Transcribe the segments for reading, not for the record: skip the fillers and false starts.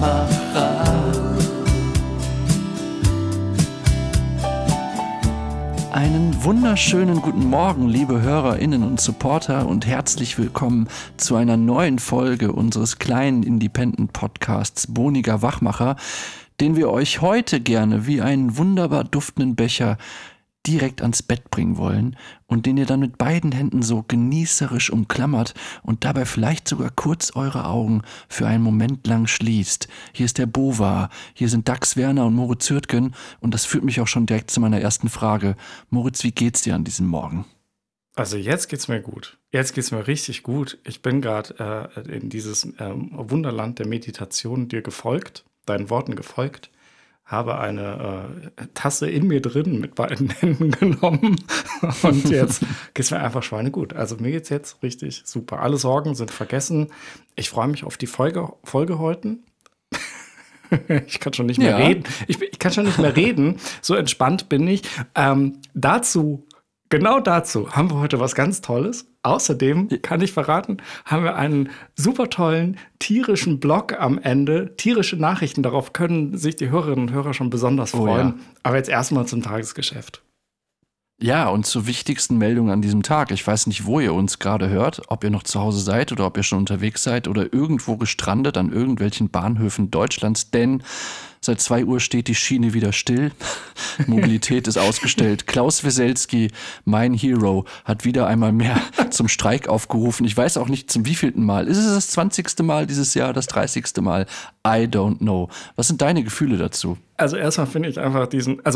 Einen wunderschönen guten Morgen, liebe HörerInnen und Supporter, und herzlich willkommen zu einer neuen Folge unseres kleinen Independent-Podcasts Boniger Wachmacher, den wir euch heute gerne wie einen wunderbar duftenden Becher direkt ans Bett bringen wollen und den ihr dann mit beiden Händen so genießerisch umklammert und dabei vielleicht sogar kurz eure Augen für einen Moment lang schließt. Hier ist der Bova, hier sind Dax Werner und Moritz Zürtgen, und das führt mich auch schon direkt zu meiner ersten Frage. Moritz, wie geht's dir an diesem Morgen? Also jetzt geht's mir gut. Jetzt geht's mir richtig gut. Ich bin gerade in dieses Wunderland der Meditation dir gefolgt, deinen Worten gefolgt, habe eine Tasse in mir drin mit beiden Händen genommen und jetzt geht's mir einfach schweinegut. Also mir geht's jetzt richtig super. Alle Sorgen sind vergessen. Ich freue mich auf die Folge heute. Ich kann schon nicht mehr reden. Ich kann schon nicht mehr reden. So entspannt bin ich. Genau dazu haben wir heute was ganz Tolles. Außerdem, kann ich verraten, haben wir einen super tollen tierischen Blog am Ende. Tierische Nachrichten, darauf können sich die Hörerinnen und Hörer schon besonders freuen. Ja. Aber jetzt erstmal zum Tagesgeschäft. Ja, und zur wichtigsten Meldung an diesem Tag. Ich weiß nicht, wo ihr uns gerade hört, ob ihr noch zu Hause seid oder ob ihr schon unterwegs seid oder irgendwo gestrandet an irgendwelchen Bahnhöfen Deutschlands, denn seit 2 Uhr steht die Schiene wieder still. Mobilität ist ausgestellt. Klaus Wieselski, mein Hero, hat wieder einmal mehr zum Streik aufgerufen. Ich weiß auch nicht zum wievielten Mal. Ist es das 20. Mal dieses Jahr, das 30. Mal? I don't know. Was sind deine Gefühle dazu? Also erstmal finde ich einfach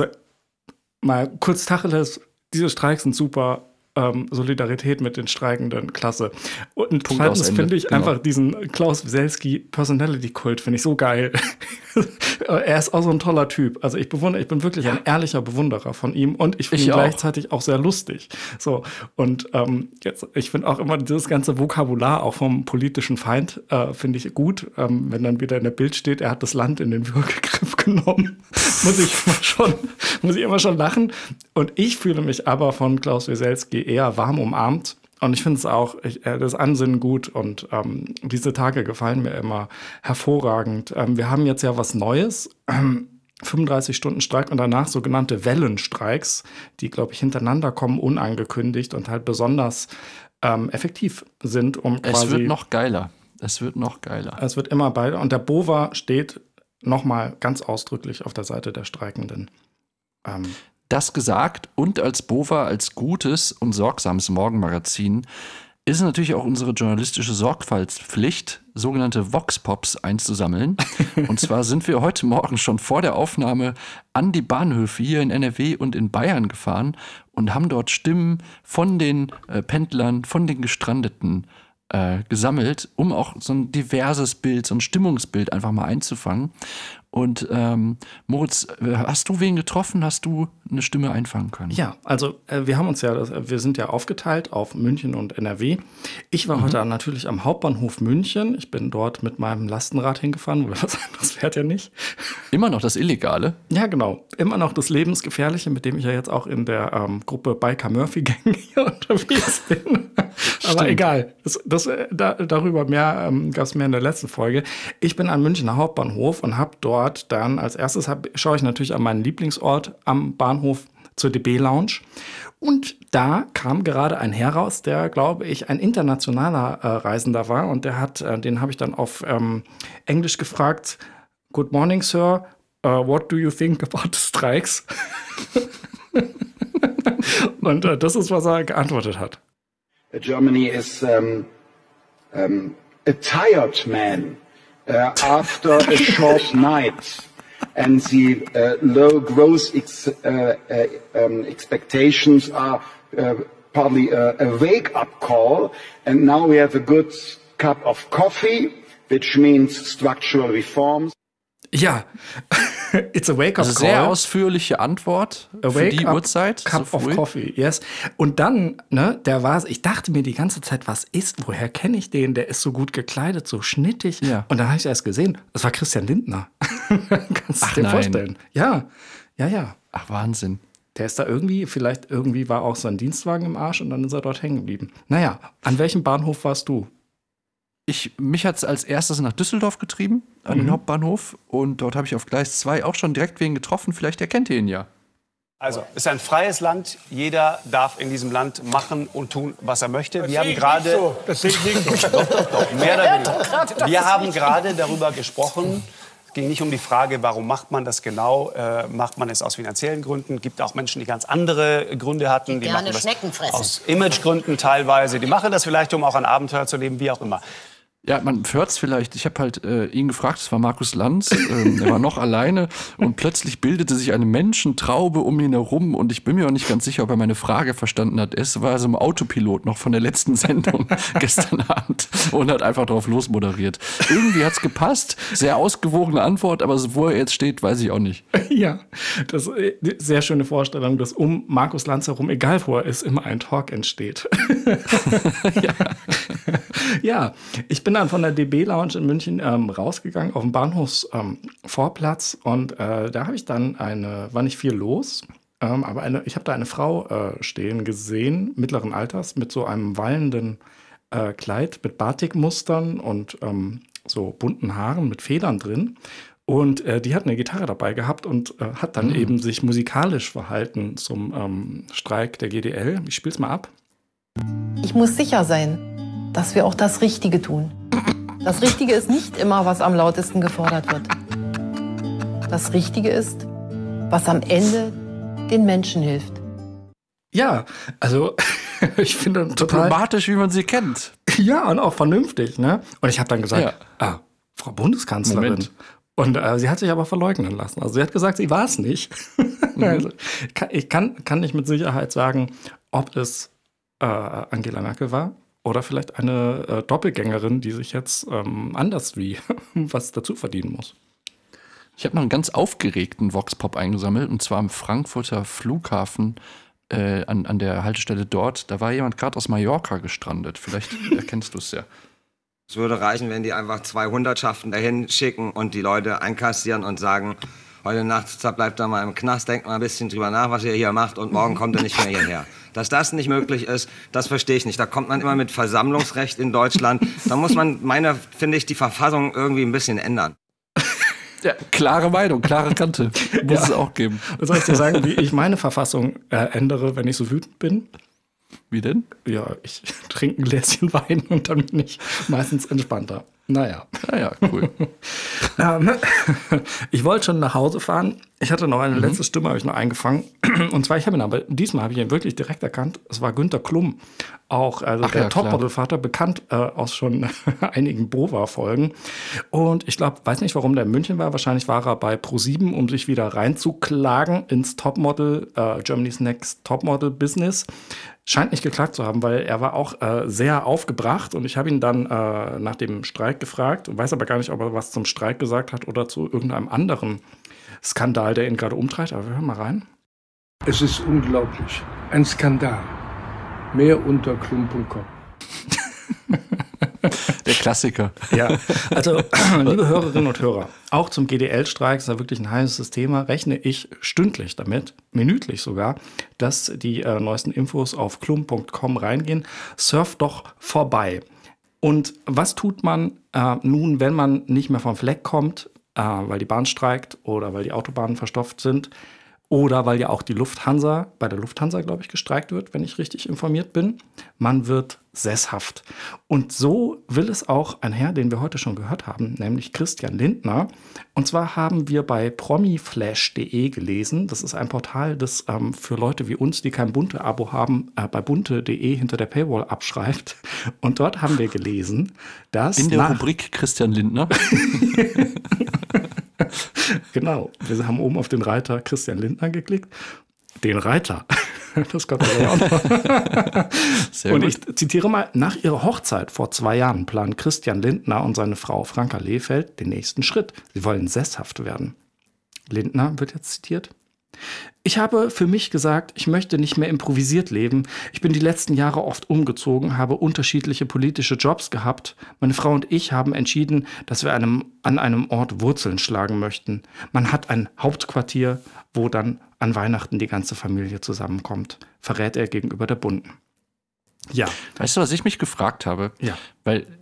mal kurz Tacheles, diese Streiks sind super. Solidarität mit den Streikenden, klasse. Und zweitens finde ich einfach diesen Klaus Wieselski Personality-Kult, finde ich so geil. Er ist auch so ein toller Typ. Also ich bin wirklich ein ehrlicher Bewunderer von ihm und ich finde ihn gleichzeitig auch sehr lustig. So, und ich finde auch immer dieses ganze Vokabular auch vom politischen Feind finde ich gut. Wenn dann wieder in der Bild steht, er hat das Land in den Würgegriff genommen, muss ich immer schon lachen. Und ich fühle mich aber von Klaus Wieselski eher warm umarmt. Und ich finde es auch, das Ansinnen gut und diese Tage gefallen mir immer hervorragend. Wir haben jetzt ja was Neues, 35-Stunden-Streik und danach sogenannte Wellenstreiks, die, glaube ich, hintereinander kommen, unangekündigt und halt besonders effektiv sind, um quasi... Es wird noch geiler. Es wird immer beider. Und der Bova steht nochmal ganz ausdrücklich auf der Seite der Streikenden. Das gesagt, und als Bova, als gutes und sorgsames Morgenmagazin, ist es natürlich auch unsere journalistische Sorgfaltspflicht, sogenannte Vox-Pops einzusammeln. Und zwar sind wir heute Morgen schon vor der Aufnahme an die Bahnhöfe hier in NRW und in Bayern gefahren und haben dort Stimmen von den Pendlern, von den Gestrandeten gesammelt, um auch so ein diverses Bild, so ein Stimmungsbild einfach mal einzufangen. Und Moritz, hast du wen getroffen? Hast du eine Stimme einfangen können? Ja, also wir sind ja aufgeteilt auf München und NRW. Ich war heute natürlich am Hauptbahnhof München. Ich bin dort mit meinem Lastenrad hingefahren, weil was anderes fährt ja nicht. Immer noch das Illegale? Ja, genau. Immer noch das Lebensgefährliche, mit dem ich ja jetzt auch in der Gruppe Biker Murphy Gang hier unterwegs bin. Aber egal, darüber gab es mehr in der letzten Folge. Ich bin am Münchner Hauptbahnhof und habe dort dann als erstes schaue ich natürlich an meinen Lieblingsort am Bahnhof zur DB Lounge. Und da kam gerade ein Herr raus, der, glaube ich, ein internationaler Reisender war. Und den habe ich dann auf Englisch gefragt: Good morning, sir. What do you think about the strikes? Und das ist, was er geantwortet hat. Germany is a tired man after a short night, and the low growth expectations are partly a wake-up call. And now we have a good cup of coffee, which means structural reforms. Ja, it's a wake-up call. Sehr ausführliche Antwort für die Uhrzeit. Cup of coffee, yes. Und dann, ich dachte mir die ganze Zeit, woher kenne ich den? Der ist so gut gekleidet, so schnittig. Ja. Und dann habe ich erst gesehen, das war Christian Lindner. Kannst du dir vorstellen? Ja. Ach, Wahnsinn. Der ist da irgendwie war auch sein Dienstwagen im Arsch und dann ist er dort hängen geblieben. Naja, an welchem Bahnhof warst du? Mich hat es als erstes nach Düsseldorf getrieben, an den Hauptbahnhof. Und dort habe ich auf Gleis 2 auch schon direkt wen getroffen. Vielleicht erkennt ihr ihn ja. Also, es ist ein freies Land. Jeder darf in diesem Land machen und tun, was er möchte. Wir haben gerade Das sehe ich nicht so. Doch, mehr oder weniger. Wir haben gerade darüber gesprochen. Es ging nicht um die Frage, warum macht man das genau? Macht man es aus finanziellen Gründen? Es gibt auch Menschen, die ganz andere Gründe hatten. Die gerne machen das Schnecken fressen. aus Imagegründen teilweise. Die machen das vielleicht, um auch ein Abenteuer zu leben, wie auch immer. Ja, man hört es vielleicht. Ich habe halt ihn gefragt, es war Markus Lanz, er war noch alleine und plötzlich bildete sich eine Menschentraube um ihn herum und ich bin mir auch nicht ganz sicher, ob er meine Frage verstanden hat. Es war so ein Autopilot noch von der letzten Sendung gestern Abend und hat einfach drauf losmoderiert. Irgendwie hat's gepasst, sehr ausgewogene Antwort, aber wo er jetzt steht, weiß ich auch nicht. Ja, das ist eine sehr schöne Vorstellung, dass um Markus Lanz herum, egal wo er ist, immer ein Talk entsteht. Ja, ich bin dann von der DB Lounge in München rausgegangen auf den Bahnhofsvorplatz und da habe ich dann war nicht viel los, aber ich habe da eine Frau stehen gesehen, mittleren Alters, mit so einem wallenden Kleid mit Batikmustern und so bunten Haaren mit Federn drin. Und die hat eine Gitarre dabei gehabt und hat dann eben sich musikalisch verhalten zum Streik der GDL. Ich spiel's mal ab. Ich muss sicher sein, dass wir auch das Richtige tun. Das Richtige ist nicht immer, was am lautesten gefordert wird. Das Richtige ist, was am Ende den Menschen hilft. Ja, also ich finde total diplomatisch, wie man sie kennt. Ja, und auch vernünftig, ne? Und ich habe dann gesagt, Frau Bundeskanzlerin. Moment. Und sie hat sich aber verleugnen lassen. Also sie hat gesagt, sie war es nicht. Also, ich kann nicht mit Sicherheit sagen, ob es Angela Merkel war oder vielleicht eine Doppelgängerin, die sich jetzt anders wie was dazu verdienen muss. Ich habe noch einen ganz aufgeregten Vox-Pop eingesammelt, und zwar am Frankfurter Flughafen an der Haltestelle dort. Da war jemand gerade aus Mallorca gestrandet. Vielleicht erkennst du es ja. Es würde reichen, wenn die einfach 2 Hundertschaften dahin schicken und die Leute einkassieren und sagen, heute Nacht bleibt er mal im Knast, denkt mal ein bisschen drüber nach, was ihr hier macht und morgen kommt er nicht mehr hierher. Dass das nicht möglich ist, das verstehe ich nicht. Da kommt man immer mit Versammlungsrecht in Deutschland. Da muss man, finde ich, die Verfassung irgendwie ein bisschen ändern. Ja, klare Meinung, klare Kante. Muss es auch geben. Soll ich dir sagen, wie ich meine Verfassung ändere, wenn ich so wütend bin? Wie denn? Ja, ich trinke ein Gläschen Wein und dann bin ich meistens entspannter. Naja, cool. Ich wollte schon nach Hause fahren. Ich hatte noch eine letzte Stimme, habe ich noch eingefangen. Und zwar, diesmal habe ich ihn wirklich direkt erkannt. Es war Günter Klum, auch der Topmodel-Vater, bekannt aus schon einigen Bova-Folgen. Und ich glaube, weiß nicht, warum der in München war. Wahrscheinlich war er bei ProSieben, um sich wieder reinzuklagen ins Topmodel, Germany's Next Topmodel-Business. Scheint nicht geklagt zu haben, weil er war auch sehr aufgebracht. Und ich habe ihn dann nach dem Streik gefragt, weiß aber gar nicht, ob er was zum Streik gesagt hat oder zu irgendeinem anderen Skandal, der ihn gerade umtreibt. Aber wir hören mal rein. Es ist unglaublich. Ein Skandal. Mehr unter klum.com. Der Klassiker. Ja, also liebe Hörerinnen und Hörer, auch zum GDL-Streik, ist ja wirklich ein heißes Thema, rechne ich stündlich damit, minütlich sogar, dass die neuesten Infos auf klum.com reingehen. Surft doch vorbei. Und was tut man nun, wenn man nicht mehr vom Fleck kommt, weil die Bahn streikt oder weil die Autobahnen verstopft sind? Oder weil ja auch bei der Lufthansa, glaube ich, gestreikt wird, wenn ich richtig informiert bin. Man wird sesshaft. Und so will es auch ein Herr, den wir heute schon gehört haben, nämlich Christian Lindner. Und zwar haben wir bei promiflash.de gelesen. Das ist ein Portal, das für Leute wie uns, die kein Bunte-Abo haben, bei bunte.de hinter der Paywall abschreibt. Und dort haben wir gelesen, dass in der Rubrik Christian Lindner genau, wir haben oben auf den Reiter Christian Lindner geklickt. Den Reiter, das kommt ja auch noch. Sehr und gut. Ich zitiere mal, nach ihrer Hochzeit vor 2 Jahren planen Christian Lindner und seine Frau Franka Lehfeld den nächsten Schritt. Sie wollen sesshaft werden. Lindner wird jetzt zitiert. Ich habe für mich gesagt, ich möchte nicht mehr improvisiert leben. Ich bin die letzten Jahre oft umgezogen, habe unterschiedliche politische Jobs gehabt. Meine Frau und ich haben entschieden, dass wir an einem Ort Wurzeln schlagen möchten. Man hat ein Hauptquartier, wo dann an Weihnachten die ganze Familie zusammenkommt, verrät er gegenüber der Bunten. Ja. Weißt du, was ich mich gefragt habe? Ja. Weil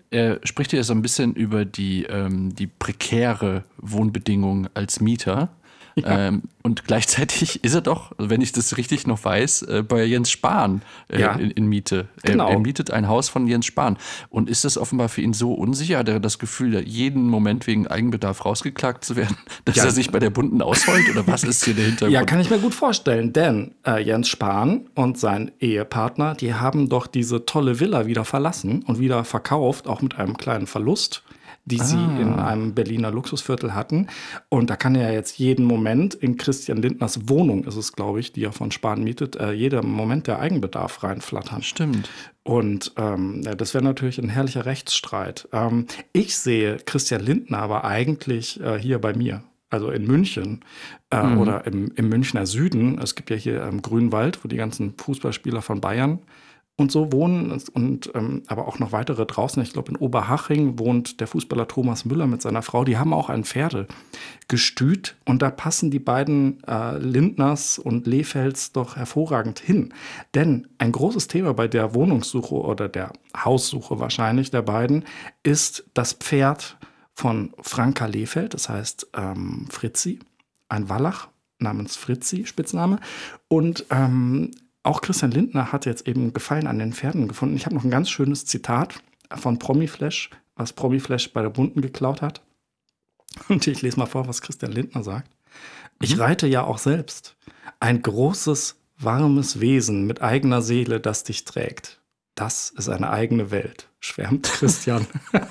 er spricht ja so ein bisschen über die prekäre Wohnbedingung als Mieter. Ja. Und gleichzeitig ist er doch, wenn ich das richtig noch weiß, bei Jens Spahn in Miete. Genau. Er mietet ein Haus von Jens Spahn. Und ist das offenbar für ihn so unsicher? Hat er das Gefühl, jeden Moment wegen Eigenbedarf rausgeklagt zu werden, dass er sich bei der Bunten ausheult? Oder was ist hier der Hintergrund? Ja, kann ich mir gut vorstellen. Denn Jens Spahn und sein Ehepartner, die haben doch diese tolle Villa wieder verlassen und wieder verkauft, auch mit einem kleinen Verlust, die sie in einem Berliner Luxusviertel hatten. Und da kann er jetzt jeden Moment in Christian Lindners Wohnung, ist es, glaube ich, die er von Spahn mietet, jeden Moment der Eigenbedarf reinflattern. Stimmt. Und das wäre natürlich ein herrlicher Rechtsstreit. Ich sehe Christian Lindner aber eigentlich hier bei mir. Also in München oder im Münchner Süden. Es gibt ja hier Grünwald, wo die ganzen Fußballspieler von Bayern und so wohnen und aber auch noch weitere draußen. Ich glaube, in Oberhaching wohnt der Fußballer Thomas Müller mit seiner Frau. Die haben auch ein Pferdegestüt und da passen die beiden Lindners und Lehfelds doch hervorragend hin. Denn ein großes Thema bei der Wohnungssuche oder der Haussuche wahrscheinlich der beiden ist das Pferd von Franka Lehfeld, das heißt Fritzi, ein Wallach namens Fritzi, Spitzname. Und auch Christian Lindner hat jetzt eben Gefallen an den Pferden gefunden. Ich habe noch ein ganz schönes Zitat von Promiflash, was Promiflash bei der Bunten geklaut hat. Und ich lese mal vor, was Christian Lindner sagt. Ich reite ja auch selbst. Ein großes, warmes Wesen mit eigener Seele, das dich trägt. Das ist eine eigene Welt, schwärmt Christian.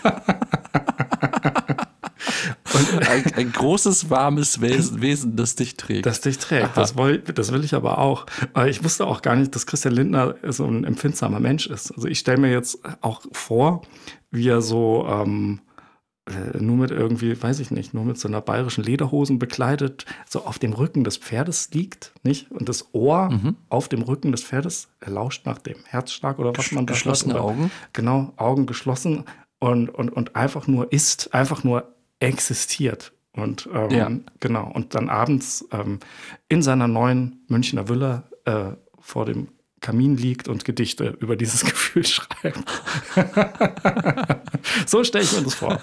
Ein großes, warmes Wesen, das dich trägt. Das dich trägt, das will ich aber auch. Ich wusste auch gar nicht, dass Christian Lindner so ein empfindsamer Mensch ist. Also ich stelle mir jetzt auch vor, wie er so nur mit irgendwie, weiß ich nicht, nur mit so einer bayerischen Lederhosen bekleidet, so auf dem Rücken des Pferdes liegt, nicht? Und das Ohr auf dem Rücken des Pferdes, er lauscht nach dem Herzschlag oder was man da geschlossene hört. Augen. Genau, Augen geschlossen und einfach nur ist, einfach nur existiert. Und genau, und dann abends in seiner neuen Münchner Villa vor dem Kamin liegt und Gedichte über dieses Gefühl schreibt. So stelle ich mir das vor.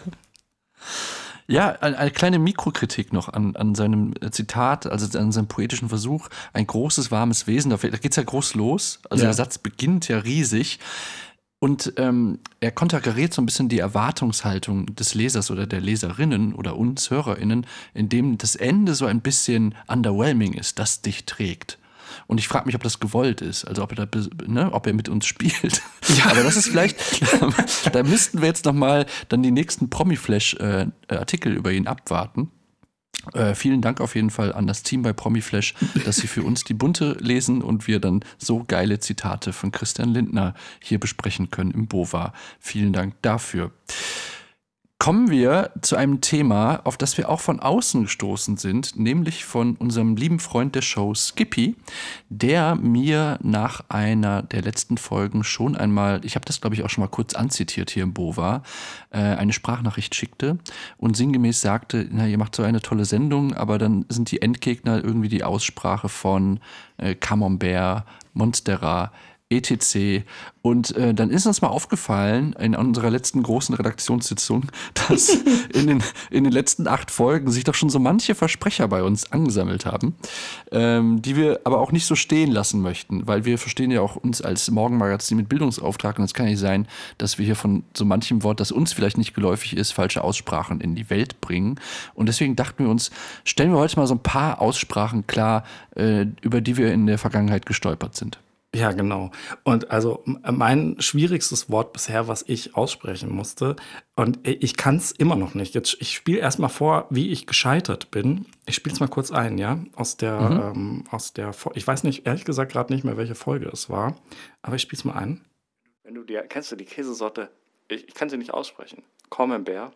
Ja, eine kleine Mikrokritik noch an seinem Zitat, also an seinem poetischen Versuch. Ein großes, warmes Wesen, da geht es ja groß los. Also der Satz beginnt ja riesig. Und er konterkariert so ein bisschen die Erwartungshaltung des Lesers oder der Leserinnen oder uns HörerInnen, indem das Ende so ein bisschen underwhelming ist, das dich trägt. Und ich frage mich, ob das gewollt ist, also ob er mit uns spielt. Ja. Aber das ist vielleicht, da müssten wir jetzt nochmal dann die nächsten Promiflash-Artikel über ihn abwarten. Vielen Dank auf jeden Fall an das Team bei Promiflash, dass sie für uns die Bunte lesen und wir dann so geile Zitate von Christian Lindner hier besprechen können im BOVA. Vielen Dank dafür. Kommen wir zu einem Thema, auf das wir auch von außen gestoßen sind, nämlich von unserem lieben Freund der Show Skippy, der mir nach einer der letzten Folgen schon einmal, ich habe das glaube ich auch schon mal kurz anzitiert hier im BOVA, eine Sprachnachricht schickte und sinngemäß sagte, na, ihr macht so eine tolle Sendung, aber dann sind die Endgegner irgendwie die Aussprache von Camembert, Monstera, etc. Und dann ist uns mal aufgefallen in unserer letzten großen Redaktionssitzung, dass in den letzten 8 Folgen sich doch schon so manche Versprecher bei uns angesammelt haben, die wir aber auch nicht so stehen lassen möchten, weil wir verstehen ja auch uns als Morgenmagazin mit Bildungsauftrag und es kann nicht sein, dass wir hier von so manchem Wort, das uns vielleicht nicht geläufig ist, falsche Aussprachen in die Welt bringen. Und deswegen dachten wir uns, stellen wir heute mal so ein paar Aussprachen klar, über die wir in der Vergangenheit gestolpert sind. Ja, genau. Und also mein schwierigstes Wort bisher, was ich aussprechen musste, und ich kann es immer noch nicht. Jetzt, ich spiele erstmal vor, wie ich gescheitert bin. Ich spiele es mal kurz ein, ja, aus der, ich weiß nicht, ehrlich gesagt gerade nicht mehr, welche Folge es war, aber ich spiele es mal ein. Kennst du die Käsesorte? Ich kann sie nicht aussprechen. Camembert.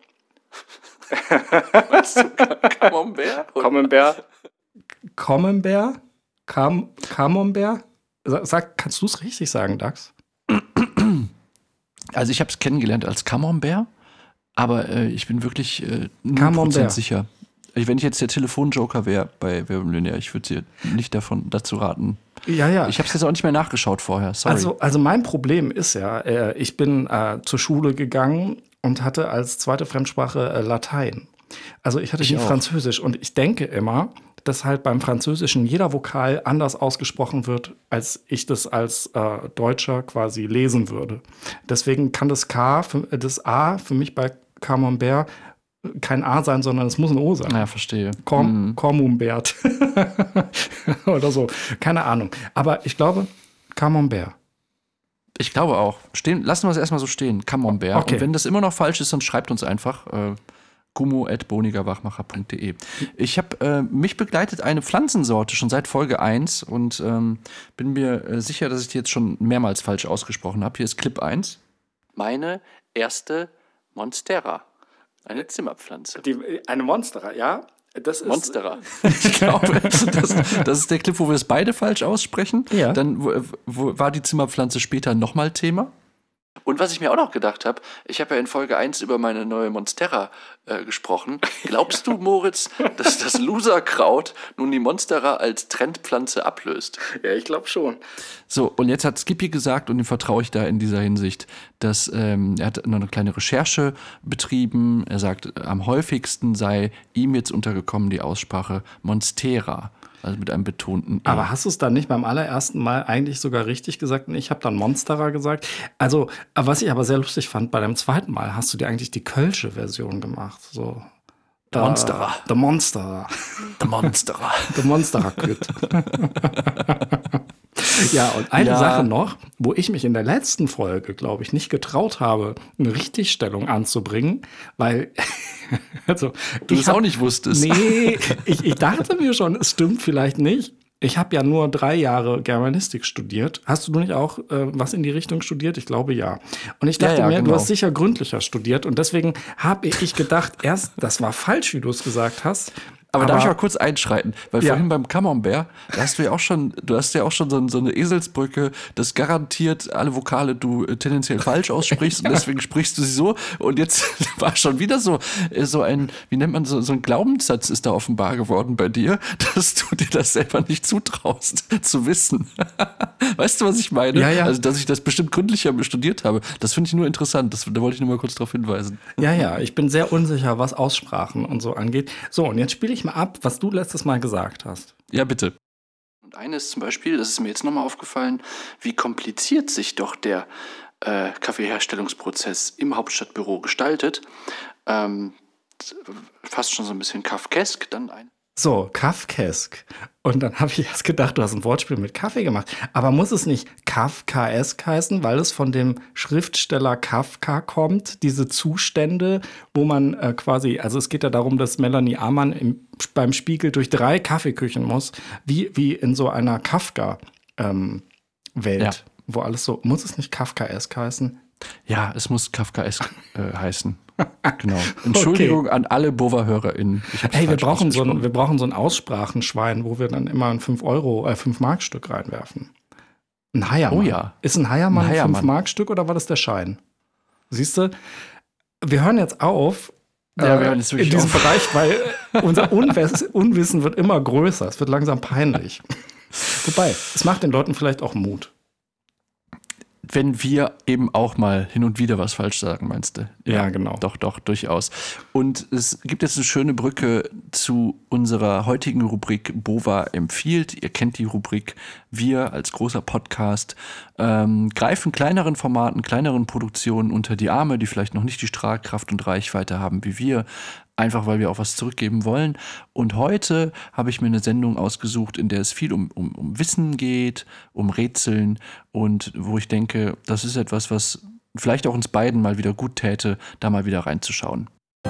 Weißt du, Camembert? Camembert. Camembert? Camembert? Kannst du es richtig sagen, Dax? Also ich habe es kennengelernt als Camembert, aber ich bin wirklich 0% sicher. Wenn ich jetzt der Telefonjoker wäre bei Wer wird Millionär, ich würde dir nicht dazu raten. Ja. Ich habe es jetzt auch nicht mehr nachgeschaut vorher, sorry. Also mein Problem ist ja, ich bin zur Schule gegangen und hatte als zweite Fremdsprache Latein. Also ich hatte Französisch und ich denke immer, dass halt beim Französischen jeder Vokal anders ausgesprochen wird, als ich das als Deutscher quasi lesen würde. Deswegen kann das A für mich bei Camembert kein A sein, sondern es muss ein O sein. Ja, verstehe. Camembert. Oder so. Keine Ahnung. Aber ich glaube, Camembert. Ich glaube auch. Lassen wir es erstmal so stehen. Camembert. Okay. Und wenn das immer noch falsch ist, dann schreibt uns einfach kumo@bonigerwachmacher.de. Ich habe mich begleitet eine Pflanzensorte schon seit Folge 1 und bin mir sicher, dass ich die jetzt schon mehrmals falsch ausgesprochen habe. Hier ist Clip 1. Meine erste Monstera. Eine Zimmerpflanze. Eine Monstera, ja? Das ist Monstera. Ich glaube, das ist der Clip, wo wir es beide falsch aussprechen. Ja. Dann war die Zimmerpflanze später nochmal Thema. Und was ich mir auch noch gedacht habe, ich habe ja in Folge 1 über meine neue Monstera gesprochen. Glaubst du, Moritz, dass das Loserkraut nun die Monstera als Trendpflanze ablöst? Ja, ich glaube schon. So, und jetzt hat Skippy gesagt, und ihm vertraue ich da in dieser Hinsicht, dass er hat noch eine kleine Recherche betrieben. Er sagt, am häufigsten sei ihm jetzt untergekommen die Aussprache Monstera. Also mit einem betonten E. Aber hast du es dann nicht beim allerersten Mal eigentlich sogar richtig gesagt? Und ich habe dann Monstera gesagt. Also, was ich aber sehr lustig fand, bei deinem zweiten Mal hast du dir eigentlich die kölsche Version gemacht. So. Monstera. The Monstera. The Monstera. The Monstera Küt. Ja, und eine Sache noch, wo ich mich in der letzten Folge, glaube ich, nicht getraut habe, eine Richtigstellung anzubringen, weil du das auch nicht wusstest. Nee, ich dachte mir schon, es stimmt vielleicht nicht. Ich habe ja nur 3 Jahre Germanistik studiert. Hast du nicht auch was in die Richtung studiert? Ich glaube, ja. Und ich dachte mir, genau. Du hast sicher gründlicher studiert. Und deswegen habe ich gedacht, das war falsch, wie du es gesagt hast. Aber darf ich mal kurz einschreiten? Weil vorhin beim Camembert, du hast ja auch schon so eine Eselsbrücke, dass garantiert alle Vokale du tendenziell falsch aussprichst und deswegen sprichst du sie so. Und jetzt war schon wieder so ein, wie nennt man so ein Glaubenssatz ist da offenbar geworden bei dir, dass du dir das selber nicht zutraust zu wissen. Weißt du, was ich meine? Ja. Also, dass ich das bestimmt gründlicher studiert habe. Das finde ich nur interessant. Da wollte ich nur mal kurz darauf hinweisen. Ja, ich bin sehr unsicher, was Aussprachen und so angeht. So, und jetzt spiele ich mal ab, was du letztes Mal gesagt hast. Ja, bitte. Und eines zum Beispiel, das ist mir jetzt nochmal aufgefallen, wie kompliziert sich doch der Kaffeeherstellungsprozess im Hauptstadtbüro gestaltet. Fast schon so ein bisschen kafkesk, dann ein. So, kafkesk. Und dann habe ich erst gedacht, du hast ein Wortspiel mit Kaffee gemacht. Aber muss es nicht kafkaesk heißen, weil es von dem Schriftsteller Kafka kommt? Diese Zustände, wo man also es geht ja darum, dass Melanie Amann beim Spiegel durch 3 Kaffeeküchen muss, wie in so einer Kafka-Welt, wo alles so, muss es nicht kafkaesk heißen? Ja, es muss kafkaesk heißen. Genau. Entschuldigung an alle Bova-HörerInnen. Hey, wir brauchen so ein Aussprachenschwein, wo wir dann immer ein 5-Mark-Stück reinwerfen. Ein Heiermann. Oh ja. Ist ein Heiermann ein 5-Mark-Stück oder war das der Schein? Siehst du, wir hören jetzt auf wir hören jetzt wirklich in diesem auf. Bereich, weil unser Unwissen wird immer größer. Es wird langsam peinlich. Wobei, es macht den Leuten vielleicht auch Mut. Wenn wir eben auch mal hin und wieder was falsch sagen, meinst du? Ja, genau. Doch, durchaus. Und es gibt jetzt eine schöne Brücke zu unserer heutigen Rubrik Bova empfiehlt. Ihr kennt die Rubrik. Wir als großer Podcast greifen kleineren Formaten, kleineren Produktionen unter die Arme, die vielleicht noch nicht die Strahlkraft und Reichweite haben wie wir. Einfach, weil wir auch was zurückgeben wollen. Und heute habe ich mir eine Sendung ausgesucht, in der es viel um Wissen geht, um Rätseln und wo ich denke, das ist etwas, was vielleicht auch uns beiden mal wieder gut täte, da mal wieder reinzuschauen.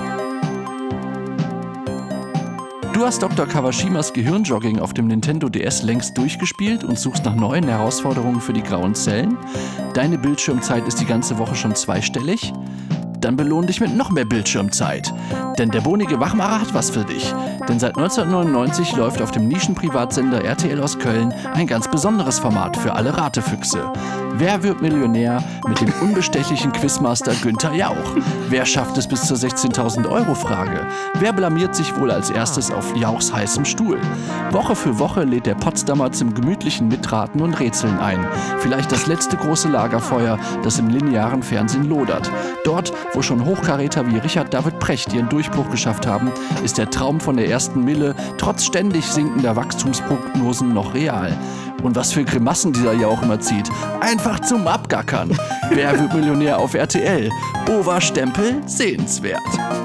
Du hast Dr. Kawashimas Gehirnjogging auf dem Nintendo DS längst durchgespielt und suchst nach neuen Herausforderungen für die grauen Zellen? Deine Bildschirmzeit ist die ganze Woche schon zweistellig? Dann belohn dich mit noch mehr Bildschirmzeit. Denn der bonige Wachmacher hat was für dich. Denn seit 1999 läuft auf dem Nischenprivatsender RTL aus Köln ein ganz besonderes Format für alle Ratefüchse. Wer wird Millionär mit dem unbestechlichen Quizmaster Günther Jauch? Wer schafft es bis zur 16.000 € Frage? Wer blamiert sich wohl als erstes auf Jauchs heißem Stuhl? Woche für Woche lädt der Potsdamer zum gemütlichen Mitraten und Rätseln ein. Vielleicht das letzte große Lagerfeuer, das im linearen Fernsehen lodert. Dort Wo schon Hochkaräter wie Richard David Precht ihren Durchbruch geschafft haben, ist der Traum von der ersten Mille trotz ständig sinkender Wachstumsprognosen noch real. Und was für Grimassen dieser ja auch immer zieht. Einfach zum Abgackern. Wer wird Millionär auf RTL? Bova-Stempel sehenswert.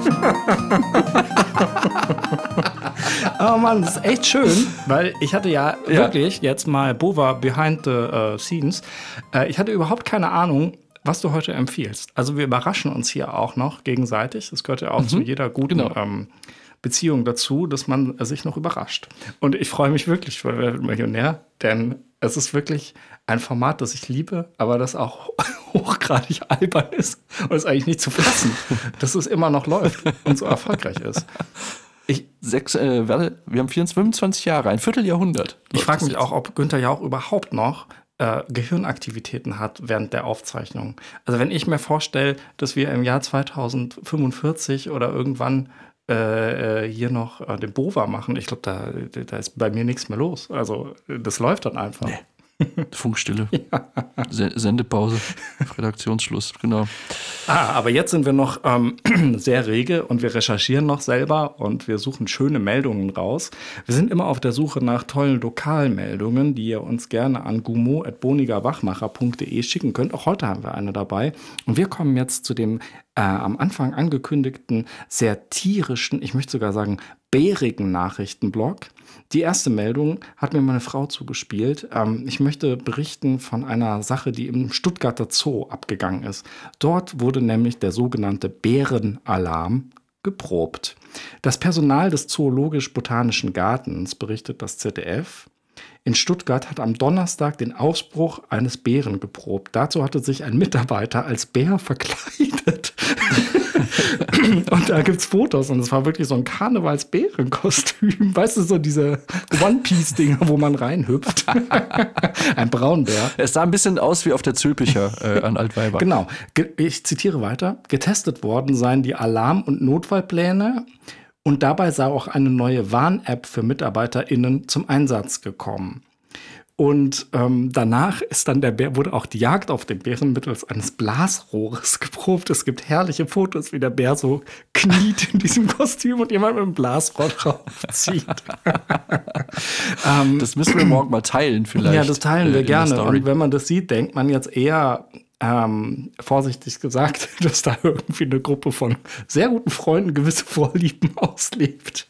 Oh Mann, das ist echt schön, weil ich hatte ja wirklich jetzt mal Bova behind the scenes. Ich hatte überhaupt keine Ahnung, was du heute empfiehlst. Also wir überraschen uns hier auch noch gegenseitig. Das gehört ja auch zu jeder guten Beziehung dazu, dass man sich noch überrascht. Und ich freue mich wirklich für Wer wird Millionär, denn es ist wirklich ein Format, das ich liebe, aber das auch hochgradig albern ist und es eigentlich nicht zu fassen, dass es immer noch läuft und so erfolgreich ist. Wir haben 25 Jahre, ein Vierteljahrhundert. Ich frage mich auch, ob Günther Jauch überhaupt noch Gehirnaktivitäten hat während der Aufzeichnung. Also wenn ich mir vorstelle, dass wir im Jahr 2045 oder irgendwann hier noch den Bova machen, ich glaube, da ist bei mir nichts mehr los. Also das läuft dann einfach. Nee. Funkstille. Ja. Sendepause, Redaktionsschluss, genau. Aber jetzt sind wir noch sehr rege und wir recherchieren noch selber und wir suchen schöne Meldungen raus. Wir sind immer auf der Suche nach tollen Lokalmeldungen, die ihr uns gerne an gumo@bonigerwachmacher.de schicken könnt. Auch heute haben wir eine dabei. Und wir kommen jetzt zu dem am Anfang angekündigten, sehr tierischen, ich möchte sogar sagen, bärigen Nachrichtenblock. Die erste Meldung hat mir meine Frau zugespielt. Ich möchte berichten von einer Sache, die im Stuttgarter Zoo abgegangen ist. Dort wurde nämlich der sogenannte Bärenalarm geprobt. Das Personal des Zoologisch-Botanischen Gartens, berichtet das ZDF, in Stuttgart hat am Donnerstag den Ausbruch eines Bären geprobt. Dazu hatte sich ein Mitarbeiter als Bär verkleidet. Und da gibt's Fotos und es war wirklich so ein Karnevals-Bärenkostüm. Weißt du, so diese One-Piece-Dinger, wo man reinhüpft. Ein Braunbär. Es sah ein bisschen aus wie auf der Zülpicher an Altweiber. Genau. Ich zitiere weiter. Getestet worden seien die Alarm- und Notfallpläne. Und dabei sei auch eine neue Warn-App für MitarbeiterInnen zum Einsatz gekommen. Und danach ist dann wurde auch die Jagd auf den Bären mittels eines Blasrohres geprobt. Es gibt herrliche Fotos, wie der Bär so kniet in diesem Kostüm und jemand mit einem Blasrohr draufzieht. Das müssen wir morgen mal teilen vielleicht. Ja, das teilen wir gerne. Und wenn man das sieht, denkt man jetzt eher, vorsichtig gesagt, dass da irgendwie eine Gruppe von sehr guten Freunden gewisse Vorlieben auslebt.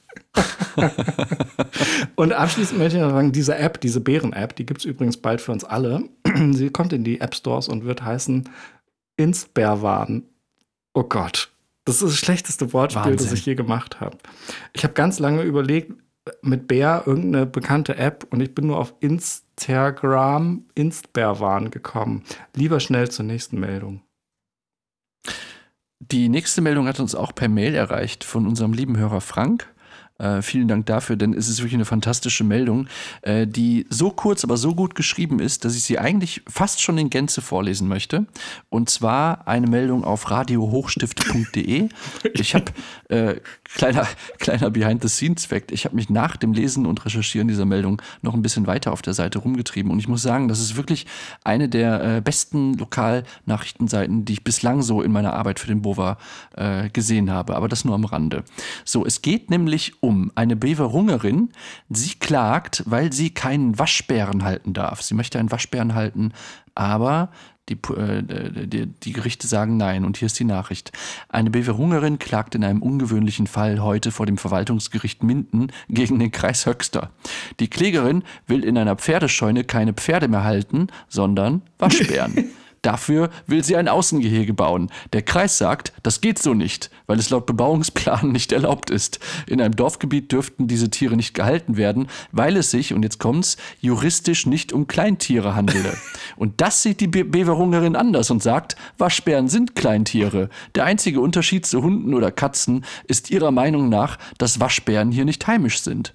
Und abschließend möchte ich noch sagen, diese App, diese Bären-App, die gibt es übrigens bald für uns alle. Sie kommt in die App-Stores und wird heißen Instbärwan. Oh Gott, das ist das schlechteste Wortspiel, das ich je gemacht habe. Ich habe ganz lange überlegt, mit Bär irgendeine bekannte App und ich bin nur auf Instagram Instbärwan gekommen. Lieber schnell zur nächsten Meldung. Die nächste Meldung hat uns auch per Mail erreicht von unserem lieben Hörer Frank. Vielen Dank dafür, denn es ist wirklich eine fantastische Meldung, die so kurz, aber so gut geschrieben ist, dass ich sie eigentlich fast schon in Gänze vorlesen möchte. Und zwar eine Meldung auf radiohochstift.de. Ich habe, kleiner Behind-the-Scenes-Fact, ich habe mich nach dem Lesen und Recherchieren dieser Meldung noch ein bisschen weiter auf der Seite rumgetrieben. Und ich muss sagen, das ist wirklich eine der besten Lokalnachrichtenseiten, die ich bislang so in meiner Arbeit für den Bova gesehen habe. Aber das nur am Rande. So, es geht nämlich um eine Beverungerin. Sie klagt, weil sie keinen Waschbären halten darf. Sie möchte einen Waschbären halten, aber die Gerichte sagen nein. Und hier ist die Nachricht. Eine Beverungerin klagt in einem ungewöhnlichen Fall heute vor dem Verwaltungsgericht Minden gegen den Kreis Höxter. Die Klägerin will in einer Pferdescheune keine Pferde mehr halten, sondern Waschbären. Dafür will sie ein Außengehege bauen. Der Kreis sagt, das geht so nicht, weil es laut Bebauungsplan nicht erlaubt ist. In einem Dorfgebiet dürften diese Tiere nicht gehalten werden, weil es sich, und jetzt kommt's, juristisch nicht um Kleintiere handele. Und das sieht die Beverungerin anders und sagt, Waschbären sind Kleintiere. Der einzige Unterschied zu Hunden oder Katzen ist ihrer Meinung nach, dass Waschbären hier nicht heimisch sind.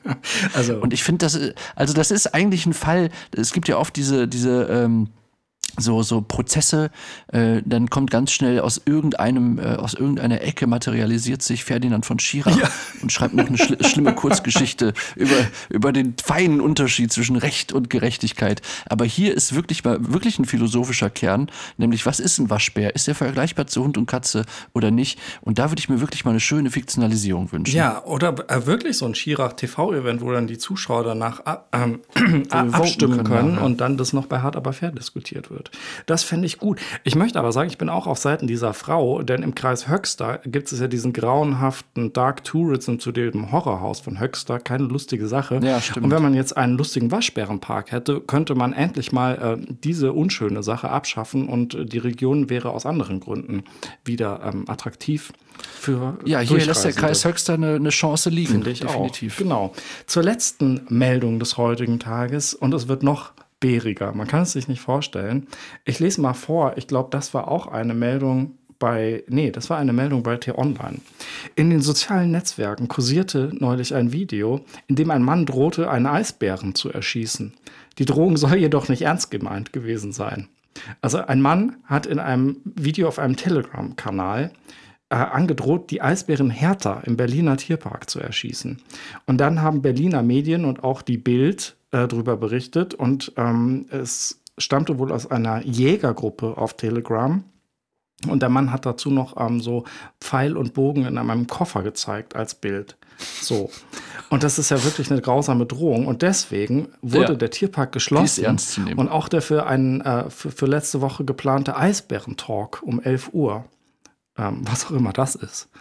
Und ich finde, das ist eigentlich ein Fall, es gibt ja oft diese so Prozesse, dann kommt ganz schnell aus irgendeiner Ecke materialisiert sich Ferdinand von Schirach und schreibt noch eine schlimme Kurzgeschichte über den feinen Unterschied zwischen Recht und Gerechtigkeit. Aber hier ist wirklich ein philosophischer Kern, nämlich was ist ein Waschbär? Ist er vergleichbar zu Hund und Katze oder nicht? Und da würde ich mir wirklich mal eine schöne Fiktionalisierung wünschen. Ja, oder wirklich so ein Schirach-TV-Event, wo dann die Zuschauer danach abstimmen können und dann das noch bei Hart aber fair diskutiert wird. Das fände ich gut. Ich möchte aber sagen, ich bin auch auf Seiten dieser Frau, denn im Kreis Höxter gibt es ja diesen grauenhaften Dark Tourism zu dem Horrorhaus von Höxter. Keine lustige Sache. Ja, stimmt. Und wenn man jetzt einen lustigen Waschbärenpark hätte, könnte man endlich mal diese unschöne Sache abschaffen und die Region wäre aus anderen Gründen wieder attraktiv für Ja, hier lässt der Kreis Höxter eine Chance liegen. Finde ich definitiv. Auch. Genau. Zur letzten Meldung des heutigen Tages und es wird noch bäriger. Man kann es sich nicht vorstellen. Ich lese mal vor. Ich glaube, das war auch eine Meldung bei T-Online. In den sozialen Netzwerken kursierte neulich ein Video, in dem ein Mann drohte, einen Eisbären zu erschießen. Die Drohung soll jedoch nicht ernst gemeint gewesen sein. Also ein Mann hat in einem Video auf einem Telegram-Kanal angedroht, die Eisbärin Hertha im Berliner Tierpark zu erschießen. Und dann haben Berliner Medien und auch die Bild darüber berichtet und es stammte wohl aus einer Jägergruppe auf Telegram und der Mann hat dazu noch so Pfeil und Bogen in einem Koffer gezeigt als Bild. So. Und das ist ja wirklich eine grausame Drohung und deswegen wurde der Tierpark geschlossen ernst zu nehmen. Und auch der für letzte Woche geplante Eisbären-Talk um 11 Uhr, was auch immer das ist,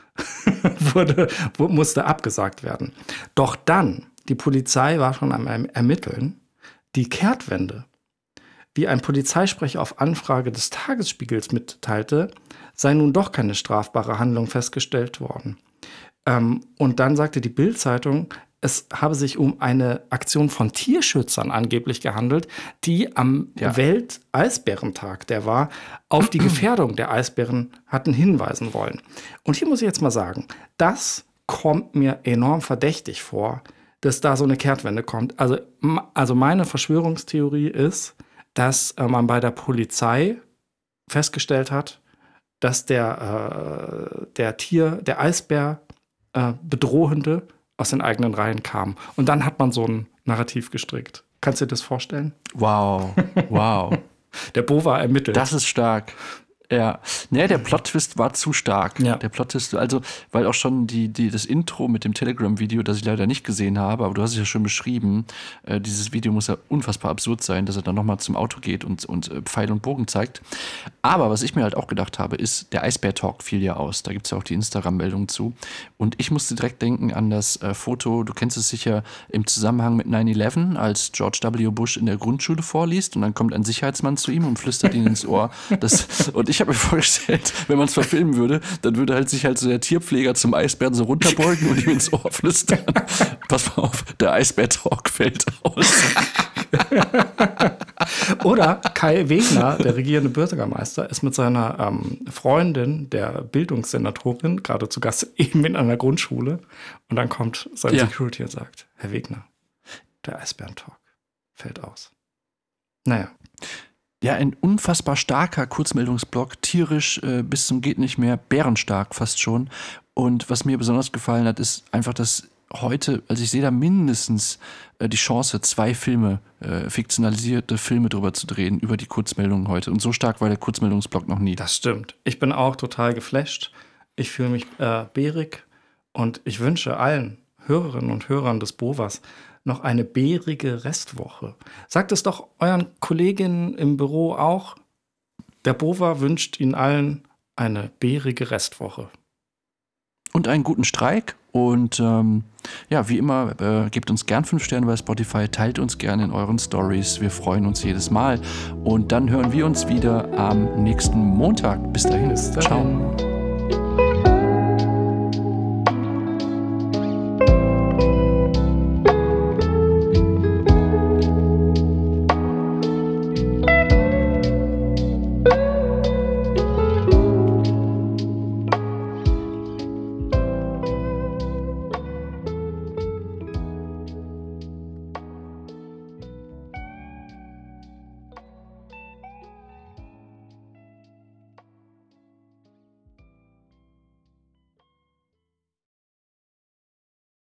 musste abgesagt werden. Doch dann, die Polizei war schon am Ermitteln, die Kehrtwende, wie ein Polizeisprecher auf Anfrage des Tagesspiegels mitteilte, sei nun doch keine strafbare Handlung festgestellt worden. Und dann sagte die Bild-Zeitung, es habe sich um eine Aktion von Tierschützern angeblich gehandelt, die am Welt-Eisbärentag, der war, auf die Gefährdung der Eisbären hatten hinweisen wollen. Und hier muss ich jetzt mal sagen, das kommt mir enorm verdächtig vor, dass da so eine Kehrtwende kommt. Also meine Verschwörungstheorie ist, dass man bei der Polizei festgestellt hat, dass der Eisbär Bedrohende aus den eigenen Reihen kam. Und dann hat man so ein Narrativ gestrickt. Kannst du dir das vorstellen? Wow. Der Bova ermittelt. Das ist stark. Ja, der Plot-Twist war zu stark. Ja. Der Plot-Twist, also, weil auch schon das Intro mit dem Telegram-Video, das ich leider nicht gesehen habe, aber du hast es ja schon beschrieben, dieses Video muss ja unfassbar absurd sein, dass er dann nochmal zum Auto geht und Pfeil und Bogen zeigt. Aber was ich mir halt auch gedacht habe, ist, der Eisbär-Talk fiel ja aus. Da gibt es ja auch die Instagram-Meldung zu. Und ich musste direkt denken an das Foto, du kennst es sicher im Zusammenhang mit 9/11, als George W. Bush in der Grundschule vorliest und dann kommt ein Sicherheitsmann zu ihm und flüstert ihm ins Ohr. Und ich habe mir vorgestellt, wenn man es verfilmen würde, dann würde sich so der Tierpfleger zum Eisbären so runterbeugen und ihm ins Ohr flüstern. Pass mal auf, der Eisbär-Talk fällt aus. Oder Kai Wegner, der regierende Bürgermeister, ist mit seiner Freundin, der Bildungssenatorin, gerade zu Gast eben in einer Grundschule. Und dann kommt sein Security und sagt, Herr Wegner, der Eisbären-Talk fällt aus. Naja. Ja, ein unfassbar starker Kurzmeldungsblock, tierisch bis zum geht nicht mehr, bärenstark fast schon. Und was mir besonders gefallen hat, ist einfach, dass heute, also ich sehe da mindestens die Chance, 2 Filme, fiktionalisierte Filme drüber zu drehen, über die Kurzmeldungen heute. Und so stark war der Kurzmeldungsblock noch nie. Das stimmt. Ich bin auch total geflasht. Ich fühle mich bärig und ich wünsche allen Hörerinnen und Hörern des Bovas noch eine bärige Restwoche. Sagt es doch euren Kolleginnen im Büro auch. Der Bova wünscht Ihnen allen eine bärige Restwoche. Und einen guten Streik. Und wie immer, gebt uns gern 5 Sterne bei Spotify, teilt uns gerne in euren Stories. Wir freuen uns jedes Mal. Und dann hören wir uns wieder am nächsten Montag. Bis dahin. Ciao.